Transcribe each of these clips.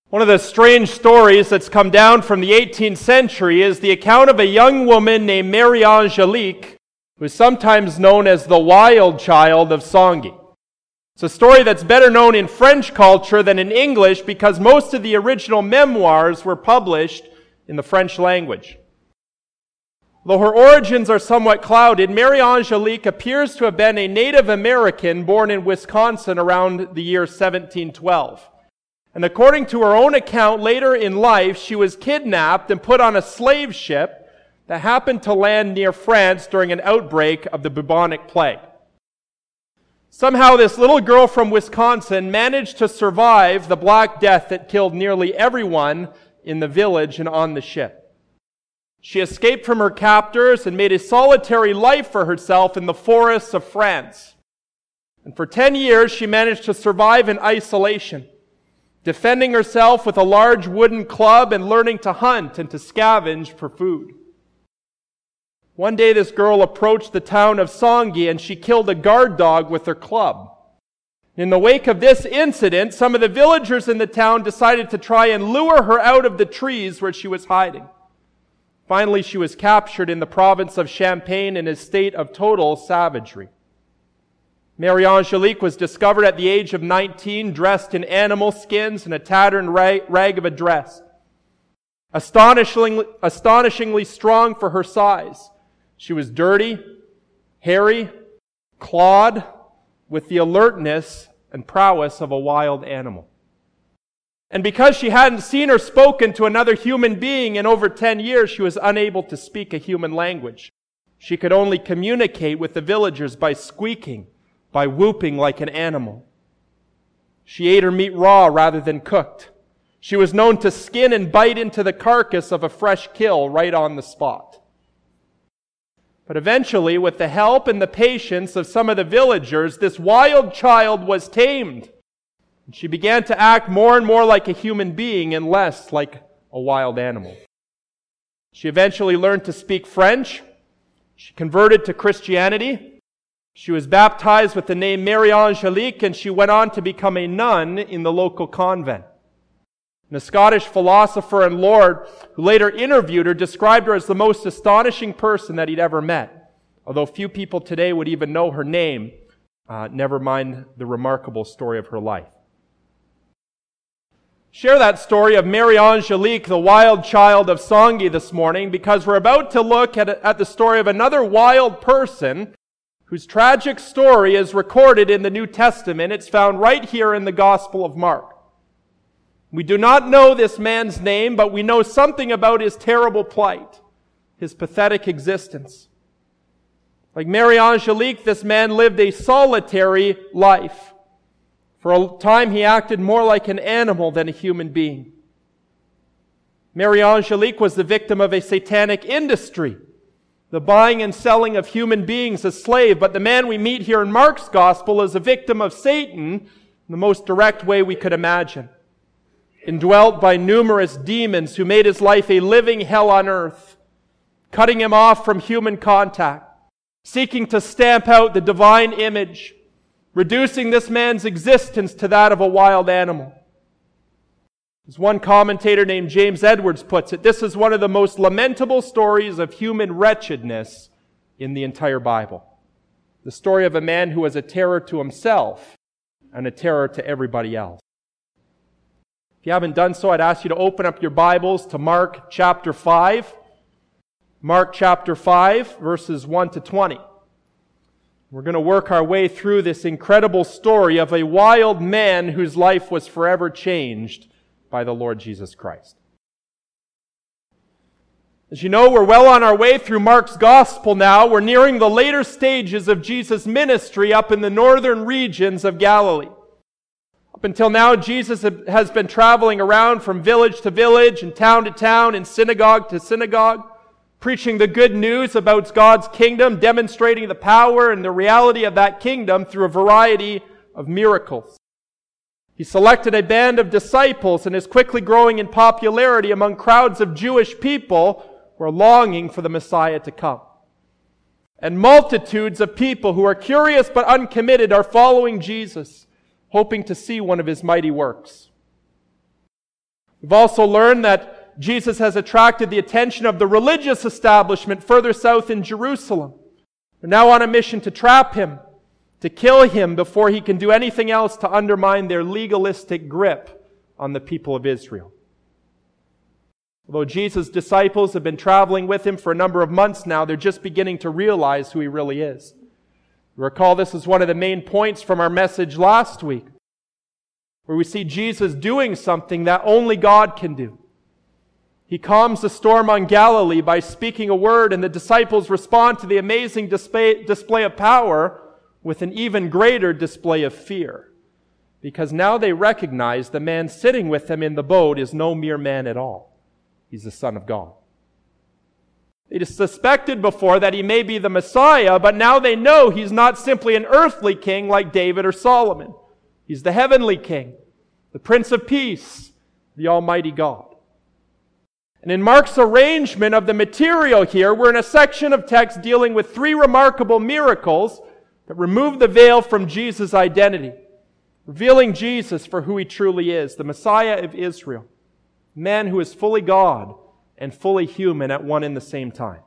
One of the strange stories that's come down from the 18th century is the account of a young woman named Mary Angelique, who is sometimes known as the wild child of Sanguy. It's a story that's better known in French culture than in English because most of the original memoirs were published in the French language. Though her origins are somewhat clouded, Mary Angelique appears to have been a Native American born in Wisconsin around the year 1712. And according to her own account, later in life, she was kidnapped and put on a slave ship that happened to land near France during an outbreak of the bubonic plague. Somehow this little girl from Wisconsin managed to survive the Black Death that killed nearly everyone in the village and on the ship. She escaped from her captors and made a solitary life for herself in the forests of France. And for 10 years, she managed to survive in isolation, defending herself with a large wooden club and learning to hunt and to scavenge for food. One day this girl approached the town of Sanguy and she killed a guard dog with her club. In the wake of this incident, some of the villagers in the town decided to try and lure her out of the trees where she was hiding. Finally, she was captured in the province of Champagne in a state of total savagery. Mary Angelique was discovered at the age of 19, dressed in animal skins and a tattered rag of a dress. Astonishingly strong for her size, she was dirty, hairy, clawed, with the alertness and prowess of a wild animal. And because she hadn't seen or spoken to another human being in over 10 years, she was unable to speak a human language. She could only communicate with the villagers by squeaking, by whooping like an animal. She ate her meat raw rather than cooked. She was known to skin and bite into the carcass of a fresh kill right on the spot. But eventually, with the help and the patience of some of the villagers, this wild child was tamed. And she began to act more and more like a human being and less like a wild animal. She eventually learned to speak French. She converted to Christianity. She was baptized with the name Mary Angelique, and she went on to become a nun in the local convent. And a Scottish philosopher and lord who later interviewed her described her as the most astonishing person that he'd ever met, although few people today would even know her name, never mind the remarkable story of her life. Share that story of Mary Angelique, the wild child of Sanguy, this morning, because we're about to look at the story of another wild person whose tragic story is recorded in the New Testament. It's found right here in the Gospel of Mark. We do not know this man's name, but we know something about his terrible plight, his pathetic existence. Like Mary Angelique, this man lived a solitary life. For a time, he acted more like an animal than a human being. Mary Angelique was the victim of a satanic industry, the buying and selling of human beings as slaves. But the man we meet here in Mark's Gospel is a victim of Satan in the most direct way we could imagine. Indwelt by numerous demons who made his life a living hell on earth, cutting him off from human contact, seeking to stamp out the divine image, reducing this man's existence to that of a wild animal. As one commentator named James Edwards puts it, this is one of the most lamentable stories of human wretchedness in the entire Bible. The story of a man who was a terror to himself and a terror to everybody else. If you haven't done so, I'd ask you to open up your Bibles to Mark chapter 5. Mark chapter 5, verses 1 to 20. We're going to work our way through this incredible story of a wild man whose life was forever changed by the Lord Jesus Christ. As you know, we're well on our way through Mark's Gospel now. We're nearing the later stages of Jesus' ministry up in the northern regions of Galilee. Up until now, Jesus has been traveling around from village to village and town to town and synagogue to synagogue, preaching the good news about God's kingdom, demonstrating the power and the reality of that kingdom through a variety of miracles. He selected a band of disciples and is quickly growing in popularity among crowds of Jewish people who are longing for the Messiah to come. And multitudes of people who are curious but uncommitted are following Jesus, hoping to see one of his mighty works. We've also learned that Jesus has attracted the attention of the religious establishment further south in Jerusalem. They're now on a mission to trap him, to kill him before he can do anything else to undermine their legalistic grip on the people of Israel. Although Jesus' disciples have been traveling with him for a number of months now, they're just beginning to realize who he really is. Recall this is one of the main points from our message last week, where we see Jesus doing something that only God can do. He calms the storm on Galilee by speaking a word, and the disciples respond to the amazing display of power with an even greater display of fear, because now they recognize the man sitting with them in the boat is no mere man at all. He's the Son of God. They suspected before that he may be the Messiah, but now they know he's not simply an earthly king like David or Solomon. He's the heavenly king, the Prince of Peace, the Almighty God. And in Mark's arrangement of the material here, we're in a section of text dealing with 3 remarkable miracles that remove the veil from Jesus' identity, revealing Jesus for who he truly is, the Messiah of Israel, a man who is fully God and fully human at one and the same time.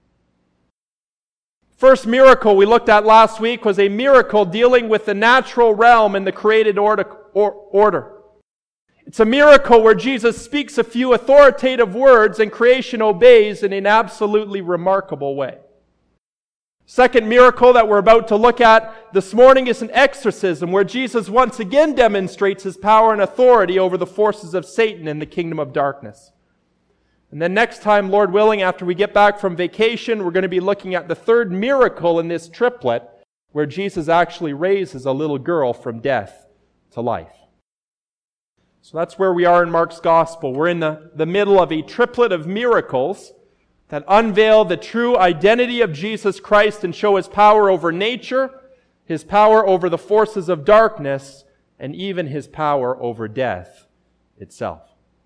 First miracle we looked at last week was a miracle dealing with the natural realm and the created order. It's a miracle where Jesus speaks a few authoritative words and creation obeys in an absolutely remarkable way. Second miracle that we're about to look at this morning is an exorcism where Jesus once again demonstrates his power and authority over the forces of Satan in the kingdom of darkness. And then next time, Lord willing, after we get back from vacation, we're going to be looking at the third miracle in this triplet where Jesus actually raises a little girl from death to life. So that's where we are in Mark's gospel. We're in the middle of a triplet of miracles that unveil the true identity of Jesus Christ and show his power over nature, his power over the forces of darkness, and even his power over death itself.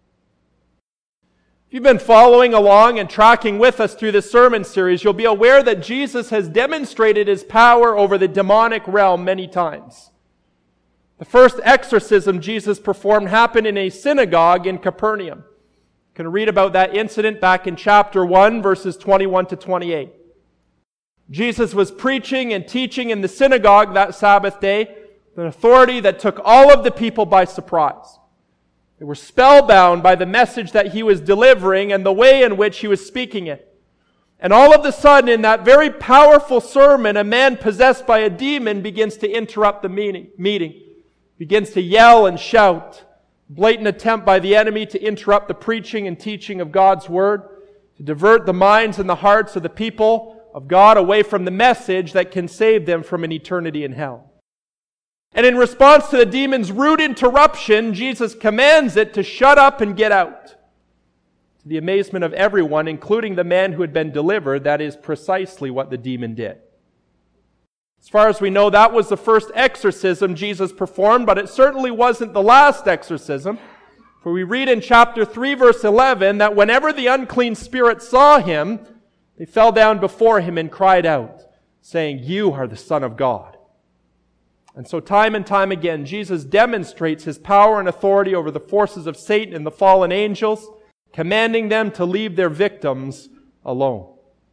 If you've been following along and tracking with us through this sermon series, you'll be aware that Jesus has demonstrated his power over the demonic realm many times. The first exorcism Jesus performed happened in a synagogue in Capernaum. You can read about that incident back in chapter 1, verses 21 to 28. Jesus was preaching and teaching in the synagogue that Sabbath day, an authority that took all of the people by surprise. They were spellbound by the message that he was delivering and the way in which he was speaking it. And all of a sudden, in that very powerful sermon, a man possessed by a demon begins to interrupt the meeting, begins to yell and shout. Blatant attempt by the enemy to interrupt the preaching and teaching of God's Word, to divert the minds and the hearts of the people of God away from the message that can save them from an eternity in hell. And in response to the demon's rude interruption, Jesus commands it to shut up and get out. To the amazement of everyone, including the man who had been delivered, that is precisely what the demon did. As far as we know, that was the first exorcism Jesus performed, but it certainly wasn't the last exorcism. For we read in chapter 3, verse 11, that whenever the unclean spirits saw him, they fell down before him and cried out, saying, "You are the Son of God." And so time and time again, Jesus demonstrates his power and authority over the forces of Satan and the fallen angels, commanding them to leave their victims alone.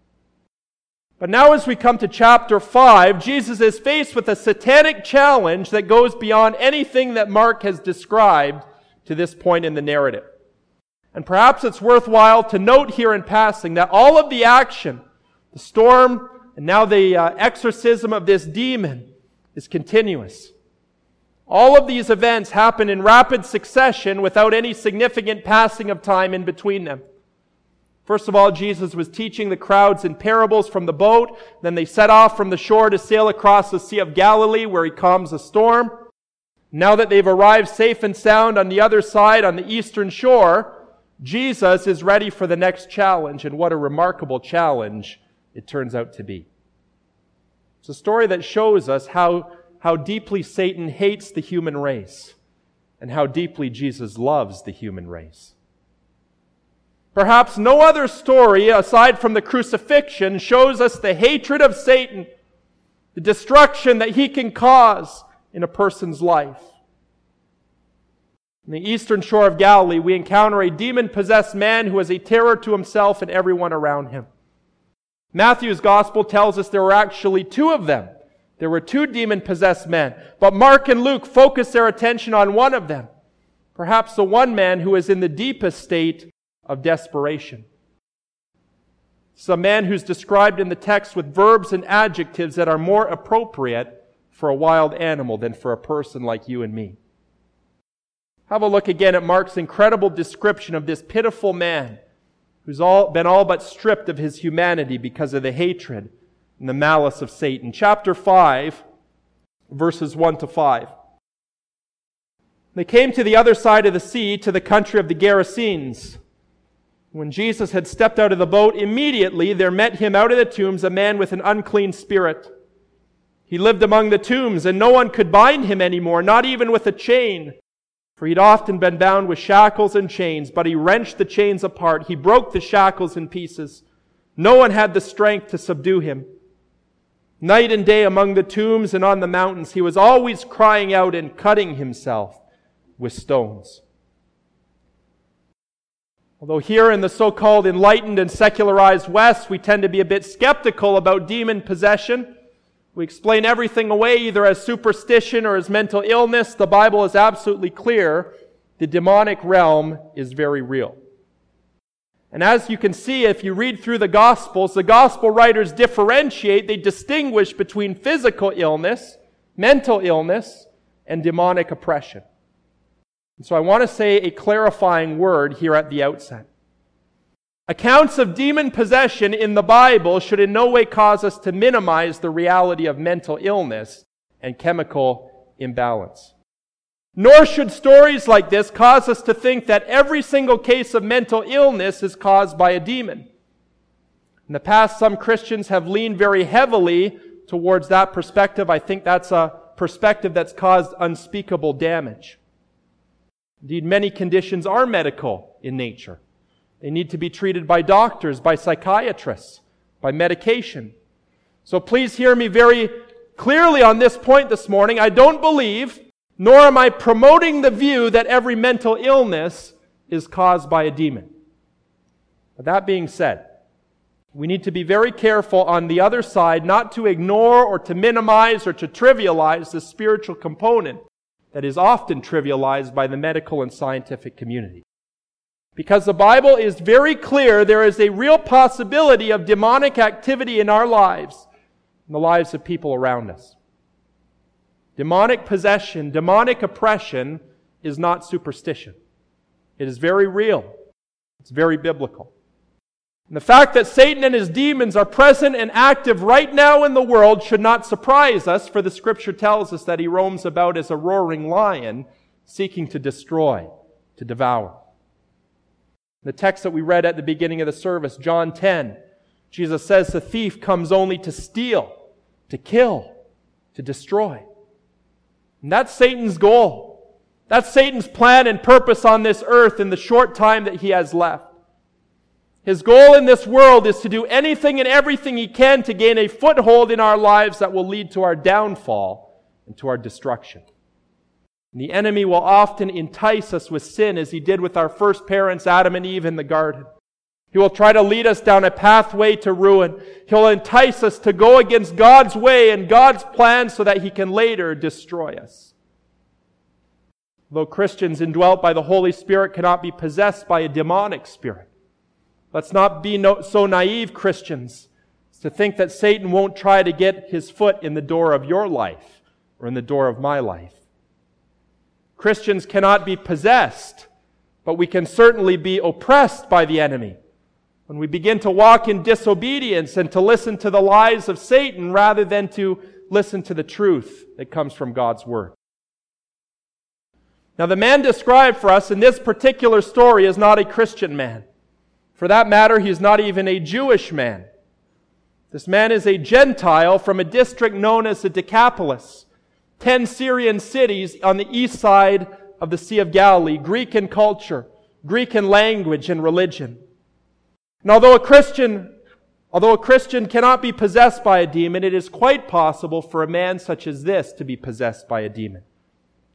But now as we come to chapter 5, Jesus is faced with a satanic challenge that goes beyond anything that Mark has described to this point in the narrative. And perhaps it's worthwhile to note here in passing that all of the action, the storm, and now the exorcism of this demon is continuous. All of these events happen in rapid succession without any significant passing of time in between them. First of all, Jesus was teaching the crowds in parables from the boat. Then they set off from the shore to sail across the Sea of Galilee, where he calms the storm. Now that they've arrived safe and sound on the other side, on the eastern shore, Jesus is ready for the next challenge, and what a remarkable challenge it turns out to be. It's a story that shows us how deeply Satan hates the human race, and how deeply Jesus loves the human race. Perhaps no other story, aside from the crucifixion, shows us the hatred of Satan, the destruction that he can cause in a person's life. On the eastern shore of Galilee, we encounter a demon-possessed man who is a terror to himself and everyone around him. Matthew's gospel tells us there were actually two of them. There were two demon-possessed men. But Mark and Luke focus their attention on one of them. Perhaps the one man who is in the deepest state of desperation. It's a man who's described in the text with verbs and adjectives that are more appropriate for a wild animal than for a person like you and me. Have a look again at Mark's incredible description of this pitiful man who's been all but stripped of his humanity because of the hatred and the malice of Satan. Chapter 5, verses 1 to 5. They came to the other side of the sea, to the country of the Gerasenes. When Jesus had stepped out of the boat, immediately there met him out of the tombs a man with an unclean spirit. He lived among the tombs, and no one could bind him anymore, not even with a chain. For he'd often been bound with shackles and chains, but he wrenched the chains apart. He broke the shackles in pieces. No one had the strength to subdue him. Night and day among the tombs and on the mountains, he was always crying out and cutting himself with stones. Although here in the so-called enlightened and secularized West, we tend to be a bit skeptical about demon possession. We explain everything away either as superstition or as mental illness. The Bible is absolutely clear. The demonic realm is very real. And as you can see, if you read through the Gospels, the Gospel writers differentiate, they distinguish between physical illness, mental illness, and demonic oppression. And so I want to say a clarifying word here at the outset. Accounts of demon possession in the Bible should in no way cause us to minimize the reality of mental illness and chemical imbalance. Nor should stories like this cause us to think that every single case of mental illness is caused by a demon. In the past, some Christians have leaned very heavily towards that perspective. I think that's a perspective that's caused unspeakable damage. Indeed, many conditions are medical in nature. They need to be treated by doctors, by psychiatrists, by medication. So please hear me very clearly on this point this morning. I don't believe, nor am I promoting the view that every mental illness is caused by a demon. But that being said, we need to be very careful on the other side not to ignore or to minimize or to trivialize the spiritual component that is often trivialized by the medical and scientific community. Because the Bible is very clear, there is a real possibility of demonic activity in our lives, in the lives of people around us. Demonic possession, demonic oppression is not superstition. It is very real. It's very biblical. And the fact that Satan and his demons are present and active right now in the world should not surprise us, for the Scripture tells us that he roams about as a roaring lion, seeking to destroy, to devour. The text that we read at the beginning of the service, John 10, Jesus says the thief comes only to steal, to kill, to destroy. And that's Satan's goal. That's Satan's plan and purpose on this earth in the short time that he has left. His goal in this world is to do anything and everything he can to gain a foothold in our lives that will lead to our downfall and to our destruction. And the enemy will often entice us with sin, as he did with our first parents, Adam and Eve, in the garden. He will try to lead us down a pathway to ruin. He'll entice us to go against God's way and God's plan so that he can later destroy us. Though Christians indwelt by the Holy Spirit cannot be possessed by a demonic spirit, let's not be so naive, Christians, as to think that Satan won't try to get his foot in the door of your life or in the door of my life. Christians cannot be possessed, but we can certainly be oppressed by the enemy when we begin to walk in disobedience and to listen to the lies of Satan rather than to listen to the truth that comes from God's Word. Now, the man described for us in this particular story is not a Christian man. For that matter, he is not even a Jewish man. This man is a Gentile from a district known as the Decapolis, 10 Syrian cities on the east side of the Sea of Galilee, Greek in culture, Greek in language and religion. And although a Christian cannot be possessed by a demon, it is quite possible for a man such as this to be possessed by a demon.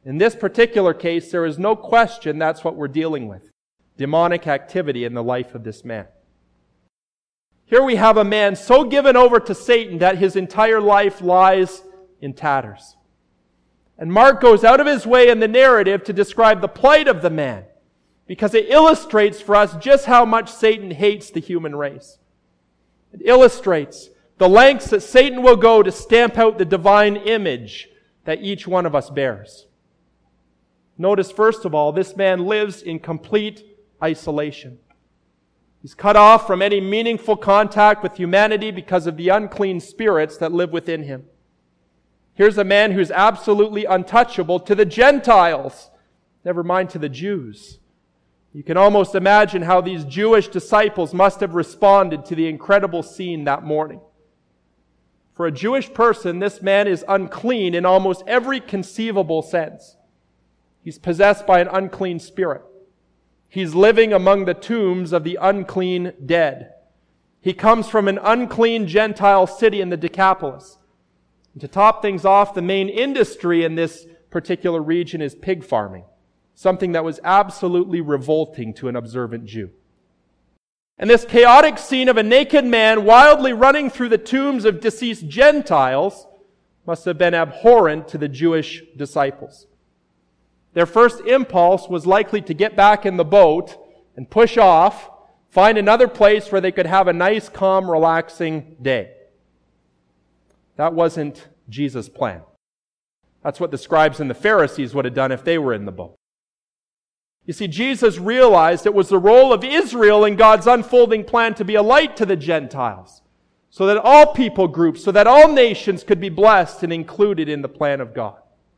In this particular case, there is no question that's what we're dealing with. Demonic activity in the life of this man. Here we have a man so given over to Satan that his entire life lies in tatters. And Mark goes out of his way in the narrative to describe the plight of the man, because it illustrates for us just how much Satan hates the human race. It illustrates the lengths that Satan will go to stamp out the divine image that each one of us bears. Notice, first of all, this man lives in complete isolation. He's cut off from any meaningful contact with humanity because of the unclean spirits that live within him. Here's a man who's absolutely untouchable to the Gentiles, never mind to the Jews. You can almost imagine how these Jewish disciples must have responded to the incredible scene that morning. For a Jewish person, this man is unclean in almost every conceivable sense. He's possessed by an unclean spirit. He's living among the tombs of the unclean dead. He comes from an unclean Gentile city in the Decapolis. And to top things off, the main industry in this particular region is pig farming, something that was absolutely revolting to an observant Jew. And this chaotic scene of a naked man wildly running through the tombs of deceased Gentiles must have been abhorrent to the Jewish disciples. Their first impulse was likely to get back in the boat and push off, find another place where they could have a nice, calm, relaxing day. That wasn't Jesus' plan. That's what the scribes and the Pharisees would have done if they were in the boat. You see, Jesus realized it was the role of Israel in God's unfolding plan to be a light to the Gentiles, so that all people groups, so that all nations could be blessed and included in the plan of God.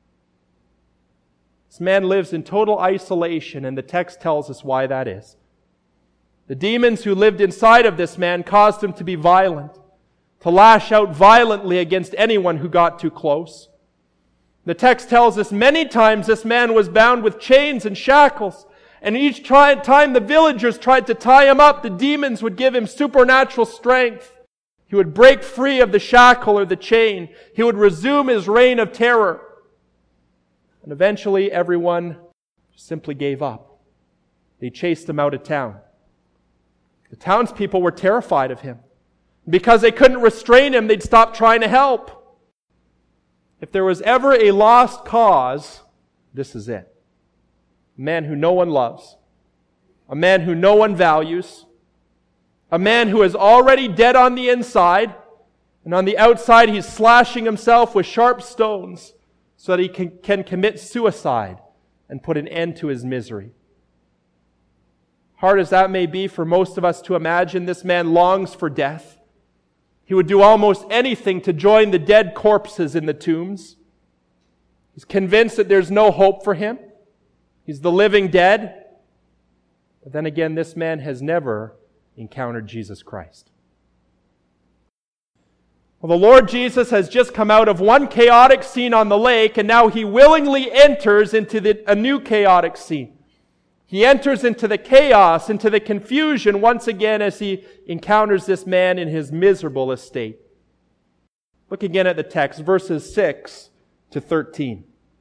This man lives in total isolation, and the text tells us why that is. The demons who lived inside of this man caused him to be violent, to lash out violently against anyone who got too close. The text tells us many times this man was bound with chains and shackles, and each time the villagers tried to tie him up, the demons would give him supernatural strength. He would break free of the shackle or the chain. He would resume his reign of terror. And eventually everyone simply gave up. They chased him out of town. The townspeople were terrified of him. Because they couldn't restrain him, they'd stop trying to help. If there was ever a lost cause, this is it. A man who no one loves. A man who no one values. A man who is already dead on the inside, and on the outside he's slashing himself with sharp stones so that he can commit suicide and put an end to his misery. Hard as that may be for most of us to imagine, this man longs for death. He would do almost anything to join the dead corpses in the tombs. He's convinced that there's no hope for him. He's the living dead. But then again, this man has never encountered Jesus Christ. Well, the Lord Jesus has just come out of one chaotic scene on the lake, and now he willingly enters into a new chaotic scene. He enters into the chaos, into the confusion once again as he encounters this man in his miserable estate. Look again at the text, verses 6 to 13.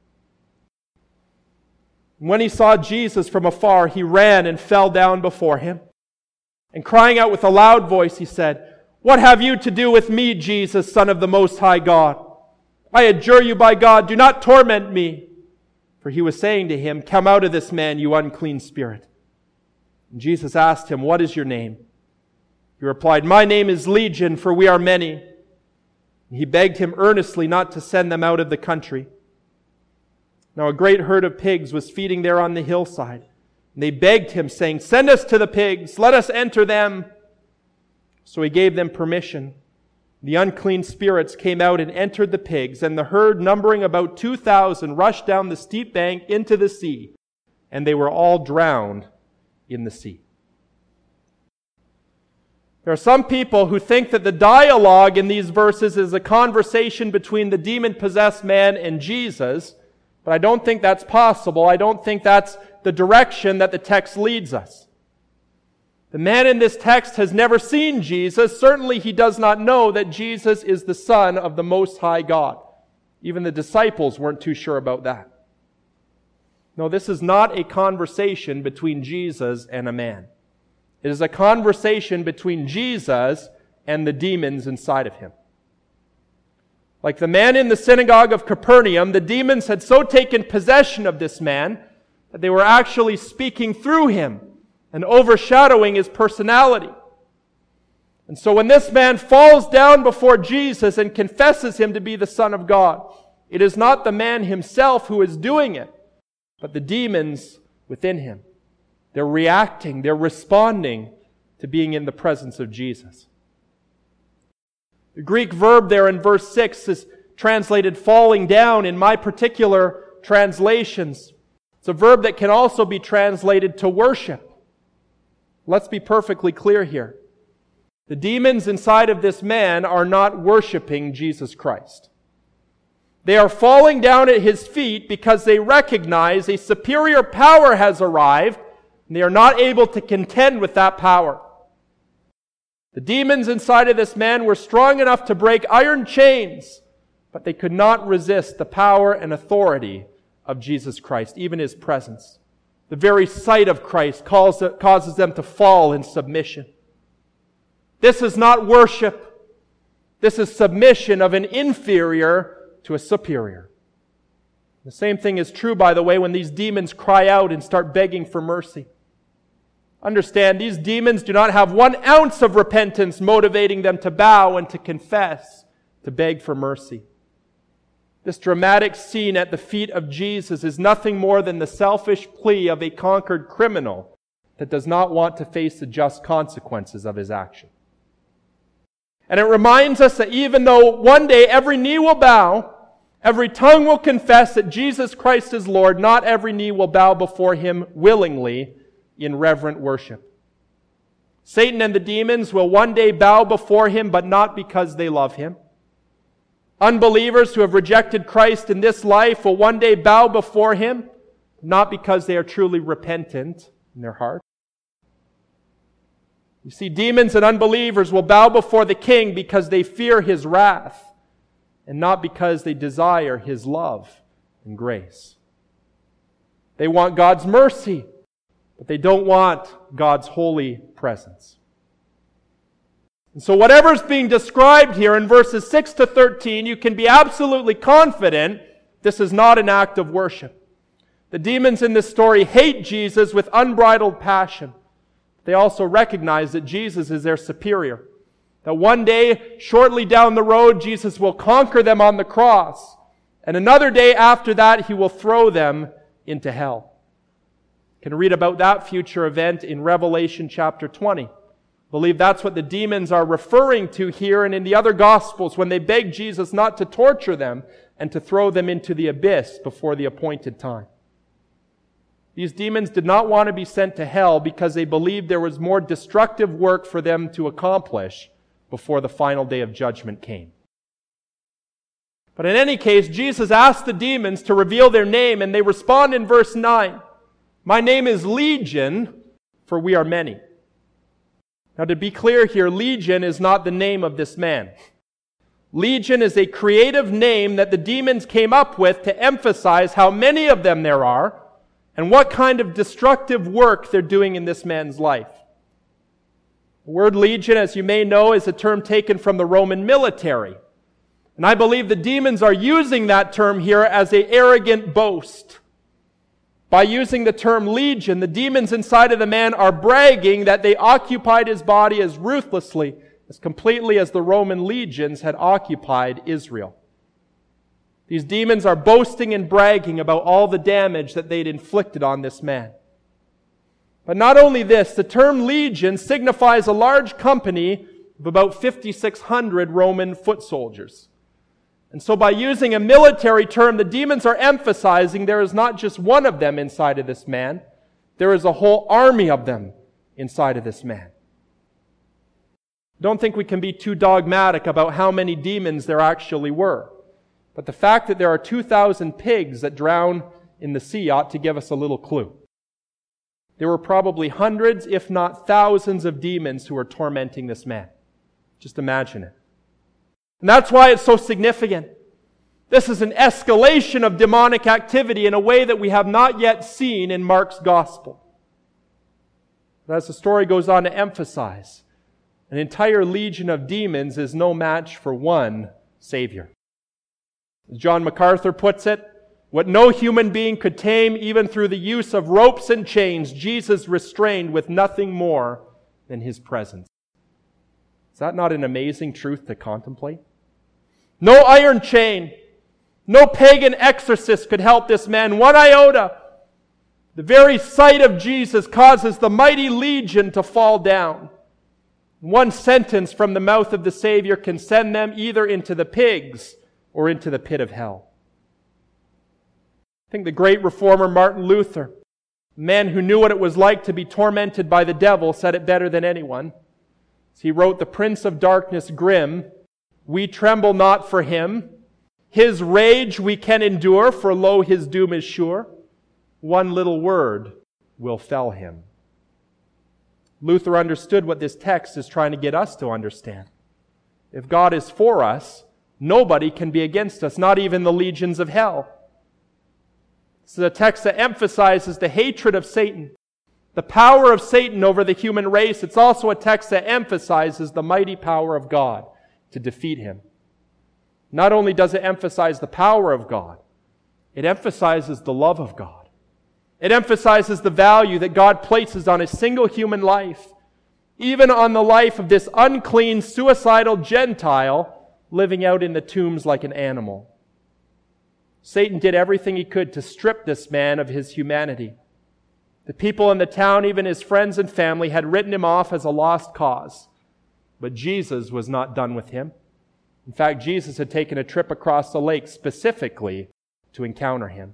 When he saw Jesus from afar, he ran and fell down before him. And crying out with a loud voice, he said, "What have you to do with me, Jesus, Son of the Most High God? I adjure you by God, do not torment me." For he was saying to him, "Come out of this man, you unclean spirit." And Jesus asked him, "What is your name?" He replied, "My name is Legion, for we are many." And he begged him earnestly not to send them out of the country. Now a great herd of pigs was feeding there on the hillside. And they begged him, saying, "Send us to the pigs, let us enter them." So he gave them permission. The unclean spirits came out and entered the pigs, and the herd, numbering about 2,000, rushed down the steep bank into the sea, and they were all drowned in the sea. There are some people who think that the dialogue in these verses is a conversation between the demon-possessed man and Jesus, but I don't think that's possible. I don't think that's the direction that the text leads us. The man in this text has never seen Jesus. Certainly he does not know that Jesus is the Son of the Most High God. Even the disciples weren't too sure about that. No, this is not a conversation between Jesus and a man. It is a conversation between Jesus and the demons inside of him. Like the man in the synagogue of Capernaum, the demons had so taken possession of this man that they were actually speaking through him and overshadowing his personality. And so when this man falls down before Jesus and confesses him to be the Son of God, it is not the man himself who is doing it, but the demons within him. They're reacting, they're responding to being in the presence of Jesus. The Greek verb there in verse 6 is translated falling down in my particular translations. It's a verb that can also be translated to worship. Let's be perfectly clear here. The demons inside of this man are not worshiping Jesus Christ. They are falling down at his feet because they recognize a superior power has arrived, and they are not able to contend with that power. The demons inside of this man were strong enough to break iron chains, but they could not resist the power and authority of Jesus Christ, even his presence. The very sight of Christ causes them to fall in submission. This is not worship. This is submission of an inferior to a superior. The same thing is true, by the way, when these demons cry out and start begging for mercy. Understand, these demons do not have 1 ounce of repentance motivating them to bow and to confess, to beg for mercy. This dramatic scene at the feet of Jesus is nothing more than the selfish plea of a conquered criminal that does not want to face the just consequences of his action. And it reminds us that even though one day every knee will bow, every tongue will confess that Jesus Christ is Lord, not every knee will bow before him willingly in reverent worship. Satan and the demons will one day bow before him, but not because they love him. Unbelievers who have rejected Christ in this life will one day bow before him, not because they are truly repentant in their heart. You see, demons and unbelievers will bow before the King because they fear his wrath, and not because they desire his love and grace. They want God's mercy, but they don't want God's holy presence. And so whatever's being described here in verses 6 to 13, you can be absolutely confident this is not an act of worship. The demons in this story hate Jesus with unbridled passion. They also recognize that Jesus is their superior. That one day, shortly down the road, Jesus will conquer them on the cross. And another day after that, he will throw them into hell. You can read about that future event in Revelation chapter 20. I believe that's what the demons are referring to here and in the other Gospels when they beg Jesus not to torture them and to throw them into the abyss before the appointed time. These demons did not want to be sent to hell because they believed there was more destructive work for them to accomplish before the final day of judgment came. But in any case, Jesus asked the demons to reveal their name, and they respond in verse 9. My name is Legion, for we are many. Now to be clear here, Legion is not the name of this man. Legion is a creative name that the demons came up with to emphasize how many of them there are and what kind of destructive work they're doing in this man's life. The word legion, as you may know, is a term taken from the Roman military. And I believe the demons are using that term here as an arrogant boast. By using the term legion, the demons inside of the man are bragging that they occupied his body as ruthlessly, as completely as the Roman legions had occupied Israel. These demons are boasting and bragging about all the damage that they'd inflicted on this man. But not only this, the term legion signifies a large company of about 5,600 Roman foot soldiers. And so by using a military term, the demons are emphasizing there is not just one of them inside of this man. There is a whole army of them inside of this man. Don't think we can be too dogmatic about how many demons there actually were. But the fact that there are 2,000 pigs that drown in the sea ought to give us a little clue. There were probably hundreds, if not thousands, of demons who were tormenting this man. Just imagine it. And that's why it's so significant. This is an escalation of demonic activity in a way that we have not yet seen in Mark's gospel. But as the story goes on to emphasize, an entire legion of demons is no match for one Savior. As John MacArthur puts it, what no human being could tame even through the use of ropes and chains, Jesus restrained with nothing more than His presence. Is that not an amazing truth to contemplate? No iron chain, no pagan exorcist could help this man one iota. The very sight of Jesus causes the mighty legion to fall down. One sentence from the mouth of the Savior can send them either into the pigs or into the pit of hell. I think the great reformer Martin Luther, a man who knew what it was like to be tormented by the devil, said it better than anyone. He wrote, "The Prince of Darkness grim, we tremble not for him. His rage we can endure, for lo, his doom is sure. One little word will fell him." Luther understood what this text is trying to get us to understand. If God is for us, nobody can be against us, not even the legions of hell. This is a text that emphasizes the hatred of Satan, the power of Satan over the human race. It's also a text that emphasizes the mighty power of God to defeat him. Not only does it emphasize the power of God, it emphasizes the love of God. It emphasizes the value that God places on a single human life, even on the life of this unclean, suicidal Gentile living out in the tombs like an animal. Satan did everything he could to strip this man of his humanity. The people in the town, even his friends and family, had written him off as a lost cause. But Jesus was not done with him. In fact, Jesus had taken a trip across the lake specifically to encounter him.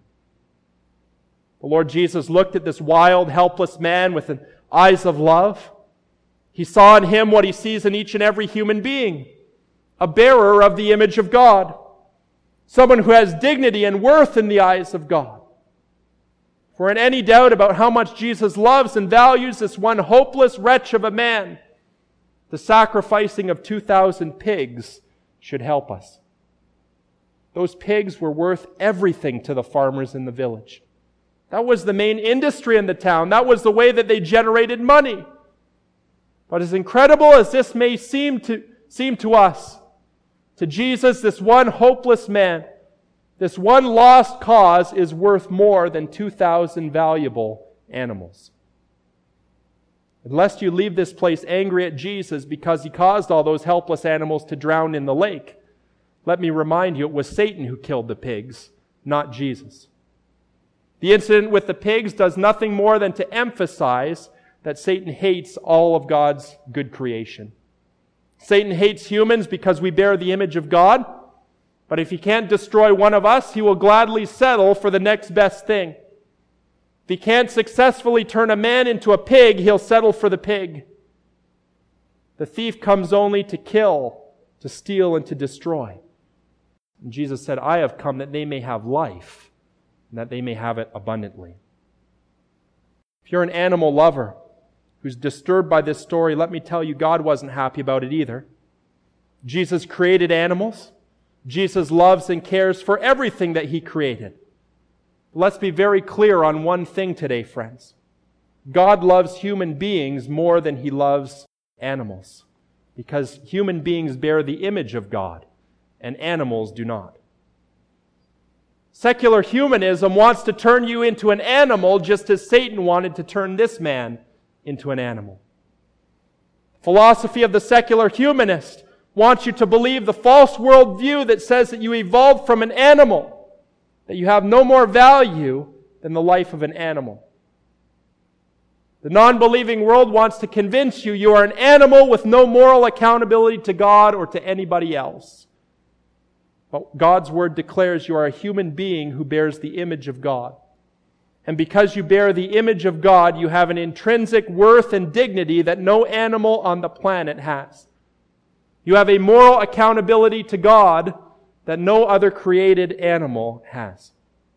The Lord Jesus looked at this wild, helpless man with eyes of love. He saw in him what he sees in each and every human being, a bearer of the image of God, someone who has dignity and worth in the eyes of God. For in any doubt about how much Jesus loves and values this one hopeless wretch of a man, the sacrificing of 2,000 pigs should help us. Those pigs were worth everything to the farmers in the village. That was the main industry in the town. That was the way that they generated money. But as incredible as this may seem to us, to Jesus, this one hopeless man, this one lost cause is worth more than 2,000 valuable animals. Unless you leave this place angry at Jesus because he caused all those helpless animals to drown in the lake, let me remind you, it was Satan who killed the pigs, not Jesus. The incident with the pigs does nothing more than to emphasize that Satan hates all of God's good creation. Satan hates humans because we bear the image of God, but if he can't destroy one of us, he will gladly settle for the next best thing. If he can't successfully turn a man into a pig, he'll settle for the pig. The thief comes only to kill, to steal, and to destroy. And Jesus said, "I have come that they may have life, and that they may have it abundantly." If you're an animal lover who's disturbed by this story, let me tell you, God wasn't happy about it either. Jesus created animals. Jesus loves and cares for everything that he created. Let's be very clear on one thing today, friends. God loves human beings more than he loves animals, because human beings bear the image of God, and animals do not. Secular humanism wants to turn you into an animal just as Satan wanted to turn this man into an animal. Philosophy of the secular humanist wants you to believe the false worldview that says that you evolved from an animal, that you have no more value than the life of an animal. The non-believing world wants to convince you you are an animal with no moral accountability to God or to anybody else. But God's Word declares you are a human being who bears the image of God. And because you bear the image of God, you have an intrinsic worth and dignity that no animal on the planet has. You have a moral accountability to God that no other created animal has.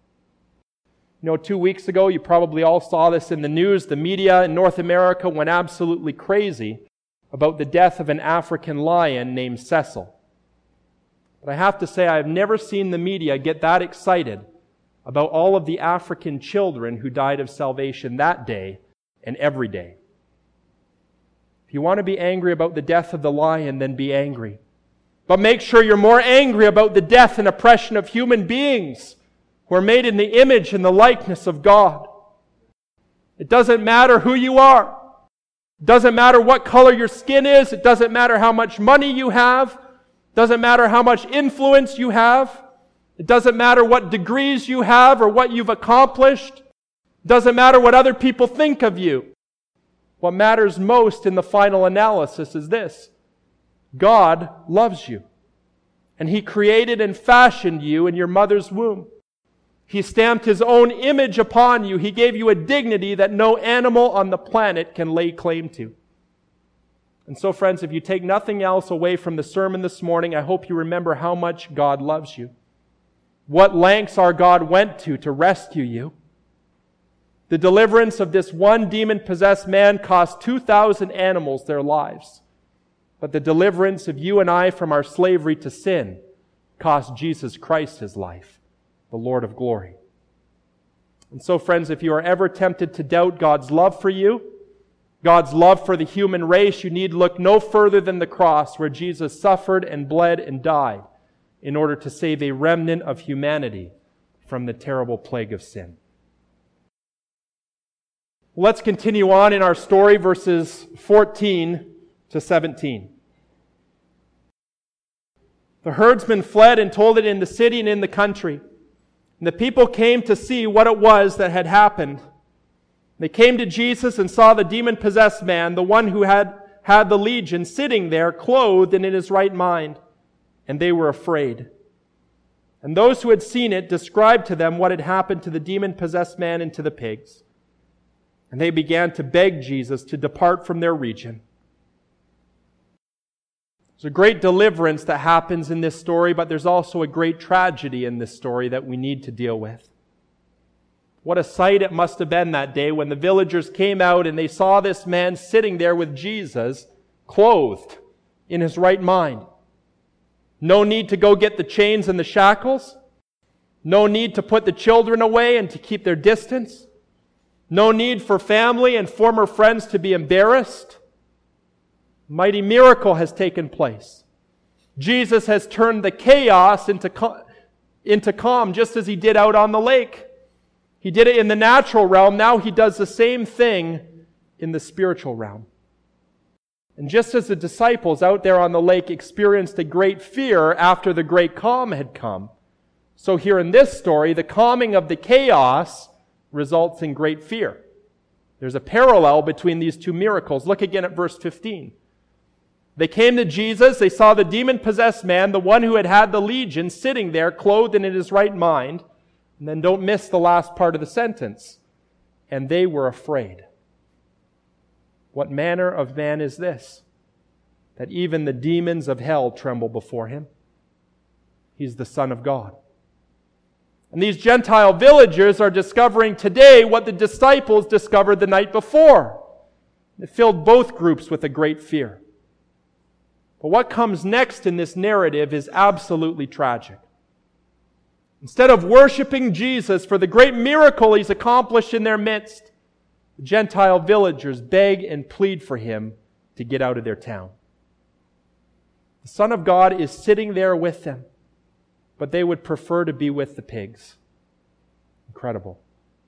2 weeks ago, you probably all saw this in the news. The media in North America went absolutely crazy about the death of an African lion named Cecil. But I have to say, I have never seen the media get that excited about all of the African children who died of salvation that day and every day. If you want to be angry about the death of the lion, then be angry. But make sure you're more angry about the death and oppression of human beings who are made in the image and the likeness of God. It doesn't matter who you are. It doesn't matter what color your skin is. It doesn't matter how much money you have. It doesn't matter how much influence you have. It doesn't matter what degrees you have or what you've accomplished. It doesn't matter what other people think of you. What matters most in the final analysis is this: God loves you. And He created and fashioned you in your mother's womb. He stamped His own image upon you. He gave you a dignity that no animal on the planet can lay claim to. And so, friends, if you take nothing else away from the sermon this morning, I hope you remember how much God loves you. What lengths our God went to rescue you. The deliverance of this one demon-possessed man cost 2,000 animals their lives. But the deliverance of you and I from our slavery to sin cost Jesus Christ His life, the Lord of glory. And so, friends, if you are ever tempted to doubt God's love for you, God's love for the human race, you need look no further than the cross, where Jesus suffered and bled and died in order to save a remnant of humanity from the terrible plague of sin. Let's continue on in our story, verses 14 to 17. The herdsmen fled and told it in the city and in the country. And the people came to see what it was that had happened. They came to Jesus and saw the demon-possessed man, the one who had the legion, sitting there, clothed and in his right mind. And they were afraid. And those who had seen it described to them what had happened to the demon-possessed man and to the pigs. And they began to beg Jesus to depart from their region. There's a great deliverance that happens in this story, but there's also a great tragedy in this story that we need to deal with. What a sight it must have been that day when the villagers came out and they saw this man sitting there with Jesus, clothed in his right mind. No need to go get the chains and the shackles. No need to put the children away and to keep their distance. No need for family and former friends to be embarrassed. Mighty miracle has taken place. Jesus has turned the chaos into calm, just as He did out on the lake. He did it in the natural realm. Now He does the same thing in the spiritual realm. And just as the disciples out there on the lake experienced a great fear after the great calm had come, so here in this story, the calming of the chaos results in great fear. There's a parallel between these two miracles. Look again at verse 15. They came to Jesus. They saw the demon-possessed man, the one who had the legion, sitting there, clothed and in his right mind. And then don't miss the last part of the sentence. And they were afraid. What manner of man is this, that even the demons of hell tremble before Him? He's the Son of God. And these Gentile villagers are discovering today what the disciples discovered the night before. It filled both groups with a great fear. But what comes next in this narrative is absolutely tragic. Instead of worshiping Jesus for the great miracle He's accomplished in their midst, the Gentile villagers beg and plead for Him to get out of their town. The Son of God is sitting there with them, but they would prefer to be with the pigs. Incredible.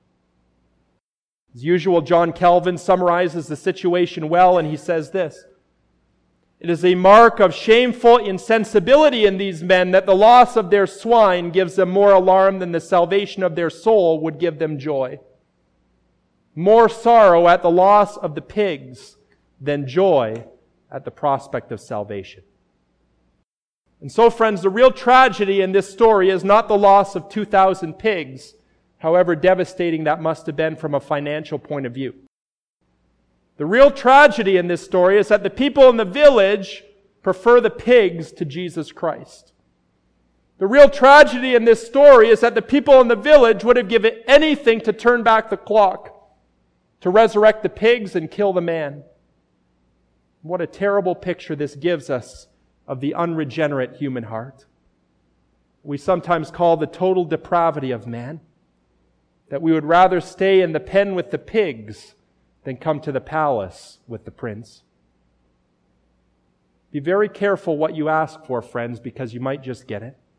As usual, John Calvin summarizes the situation well, and he says this: "It is a mark of shameful insensibility in these men that the loss of their swine gives them more alarm than the salvation of their soul would give them joy. More sorrow at the loss of the pigs than joy at the prospect of salvation." And so, friends, the real tragedy in this story is not the loss of 2,000 pigs, however devastating that must have been from a financial point of view. The real tragedy in this story is that the people in the village prefer the pigs to Jesus Christ. The real tragedy in this story is that the people in the village would have given anything to turn back the clock, to resurrect the pigs and kill the man. What a terrible picture this gives us of the unregenerate human heart. we sometimes call the total depravity of man, that we would rather stay in the pen with the pigs than come to the palace with the prince. Be very careful what you ask for, friends, because you might just get it.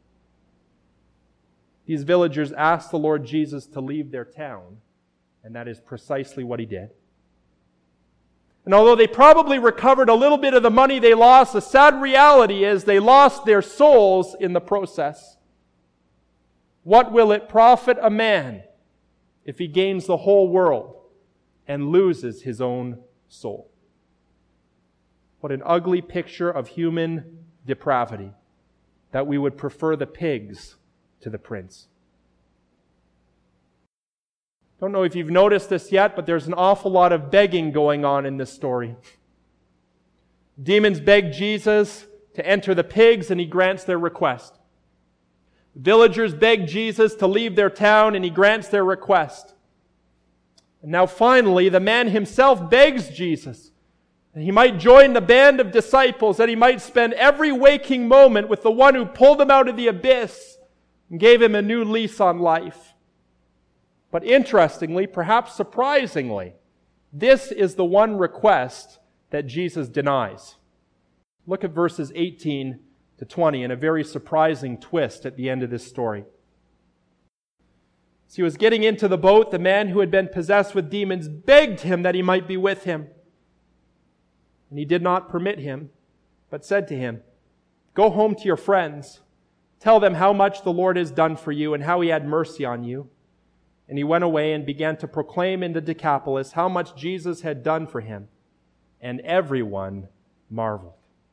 These villagers asked the Lord Jesus to leave their town, and that is precisely what he did. And although they probably recovered a little bit of the money they lost, the sad reality is they lost their souls in the process. What will it profit a man if he gains the whole world and loses his own soul? What an ugly picture of human depravity, that we would prefer the pigs to the prince. Don't know if you've noticed this yet, but there's an awful lot of begging going on in this story. Demons beg Jesus to enter the pigs, and he grants their request. Villagers beg Jesus to leave their town, and he grants their request. And now finally, the man himself begs Jesus that he might join the band of disciples, that he might spend every waking moment with the one who pulled him out of the abyss and gave him a new lease on life. But interestingly, perhaps surprisingly, this is the one request that Jesus denies. Look at verses 18 to 20 in a very surprising twist at the end of this story. As he was getting into the boat, the man who had been possessed with demons begged him that he might be with him. And he did not permit him, but said to him, "Go home to your friends. Tell them how much the Lord has done for you and how he had mercy on you." And he went away and began to proclaim in the Decapolis how much Jesus had done for him. And everyone marveled.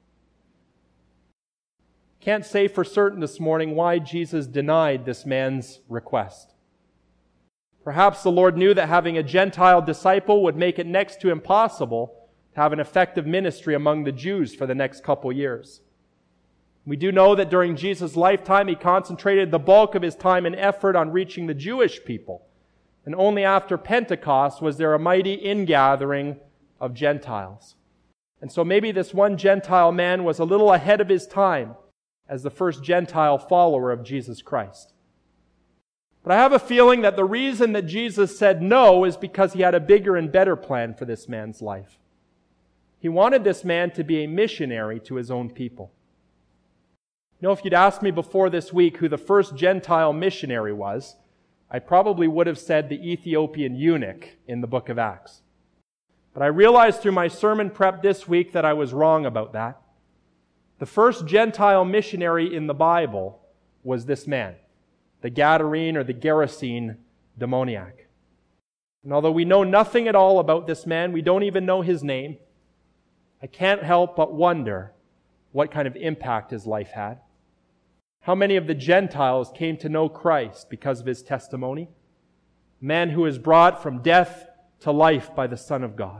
Can't say for certain this morning why Jesus denied this man's request. Perhaps the Lord knew that having a Gentile disciple would make it next to impossible to have an effective ministry among the Jews for the next couple years. We do know that during Jesus' lifetime, he concentrated the bulk of his time and effort on reaching the Jewish people. And only after Pentecost was there a mighty ingathering of Gentiles. And so maybe this one Gentile man was a little ahead of his time as the first Gentile follower of Jesus Christ. But I have a feeling that the reason that Jesus said no is because he had a bigger and better plan for this man's life. He wanted this man to be a missionary to his own people. You know, if you'd asked me before this week who the first Gentile missionary was, I probably would have said the Ethiopian eunuch in the book of Acts. But I realized through my sermon prep this week that I was wrong about that. The first Gentile missionary in the Bible was this man, the Gadarene or the Gerasene demoniac. And although we know nothing at all about this man, we don't even know his name, I can't help but wonder what kind of impact his life had. How many of the Gentiles came to know Christ because of his testimony? A man who is brought from death to life by the Son of God.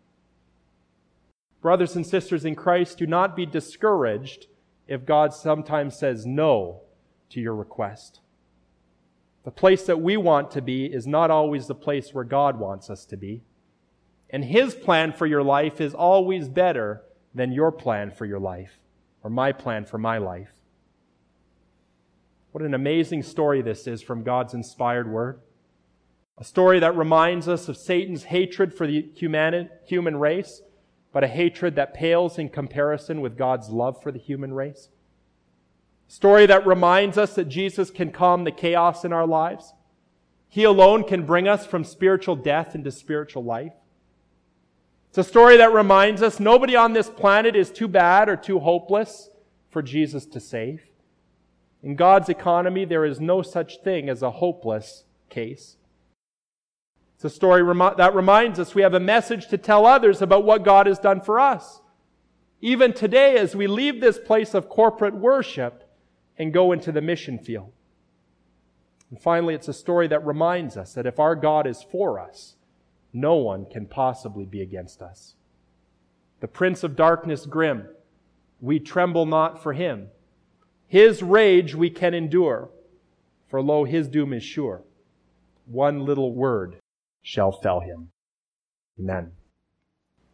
Brothers and sisters in Christ, do not be discouraged if God sometimes says no to your request. The place that we want to be is not always the place where God wants us to be. And his plan for your life is always better than your plan for your life, or my plan for my life. What an amazing story this is from God's inspired word. A story that reminds us of Satan's hatred for the human race, but a hatred that pales in comparison with God's love for the human race. A story that reminds us that Jesus can calm the chaos in our lives. He alone can bring us from spiritual death into spiritual life. It's a story that reminds us nobody on this planet is too bad or too hopeless for Jesus to save. In God's economy, there is no such thing as a hopeless case. It's a story that reminds us we have a message to tell others about what God has done for us. Even today, as we leave this place of corporate worship and go into the mission field. And finally, it's a story that reminds us that if our God is for us, no one can possibly be against us. The prince of darkness grim, we tremble not for him. His rage we can endure, for lo, his doom is sure. One little word shall fell him. Amen.